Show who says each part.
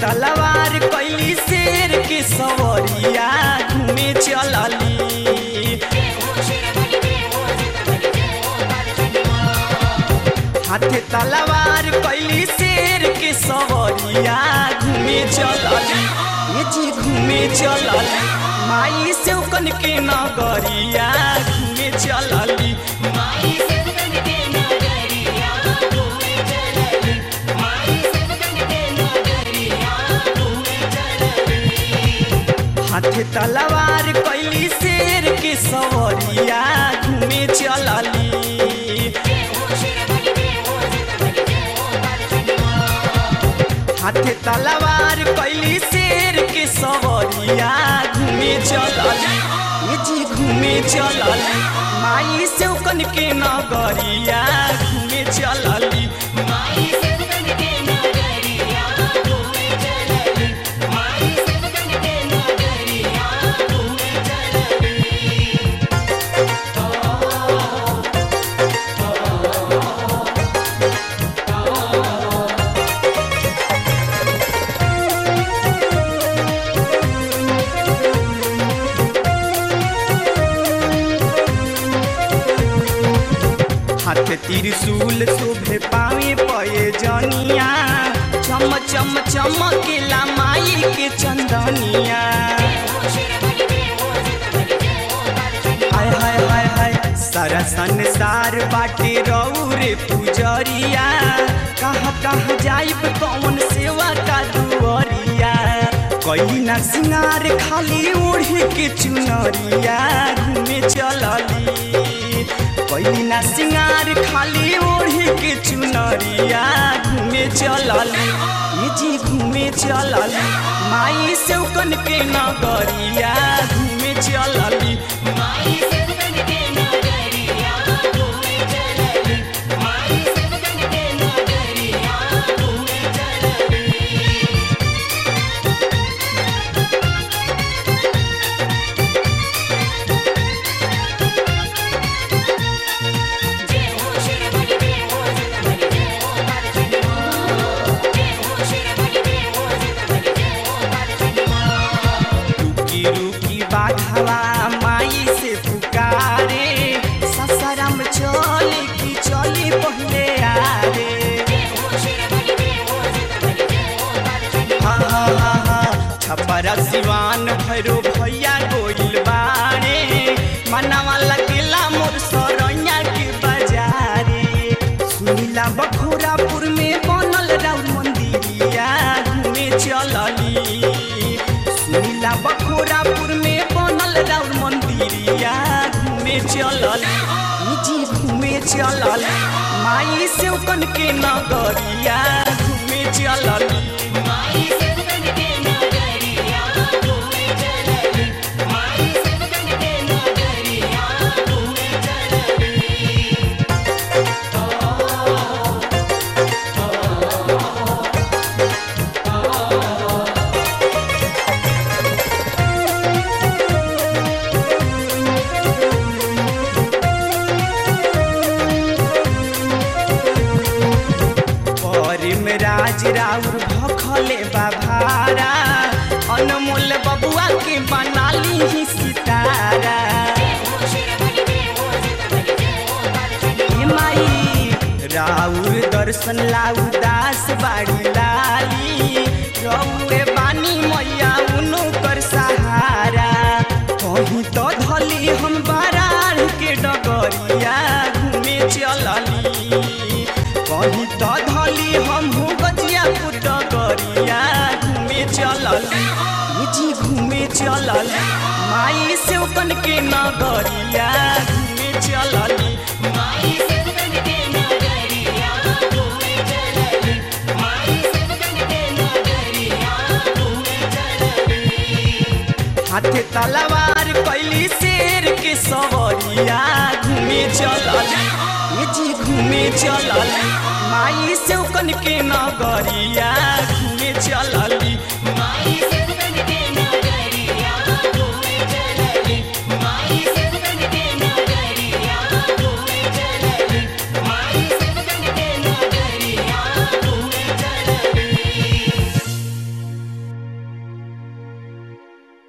Speaker 1: तलवार कैली शेर के सवरिया घूमे चलली। हाथे तलवार कैली शेर के सवरिया घूमे चलली। ये जी घूमे चलली माई सेवकन के नगरिया घूमे चलली। हाथे तलवार कैली शेर के सवरिया घूमे चलली। हाथे तलवार कैली शेर के सवरिया घूमे चलली। ये जी घूमे चलली माई सेवकन के नगरिया घूमे चलली। हाथ त्रिशूल शोभे पावे पये जनिया चम चम चमकेला माई के चंदनिया। हाय हाय हाय हाय सारा संसार बाटे रौरे पुजरिया कहाँ कहाँ जाइब कौन सेवा का दुआरिया। कैली ना सिंगार खाली ओढ़े के चुनरिया घूमे चलली। कैली ना सिंगार खाली ओढ़े के चुनरिया घूमे चलली। ये जी घूमे चलली माई सेवकन के नगरिया घूमे चलली। बाघवा माई से पुकारे ससरम चली की चली पहले आरे। हा हा हा हा छपरा सिवान भैरो भैया गोइल बारे मनवा लगेला मोर सरैया के बाजारे। सुनीला बखोरापुर में बनल राउर मंदिरिया घूमे चलली। सुनीला बखोरापुर में बनल राउर मंदिरिया घूमे चलली। जी घूमे चलली माई सेवकन के नगरिया घूमे चलली। राज राउर भखले बाभारा अनमोल बबुआ के बनाली ही सितारा। माई राउर दर्शन लाउ दास बाड़ी लाली रउए बानी मैया उनो कर सहारा। कहीं तो धली हम बारार के डगरिया घूमे चलली। कहीं तो धली हम गजियापुर डगरिया घूमे चलली। जी घूमे चलली माई सेवकन के नगरिया घूमे चलली। हाथे तलवार कैली शेर के सवरिया घूमे चलली। ये जी घूमे चलली माई सेवकन के नगरिया घूमे चलली।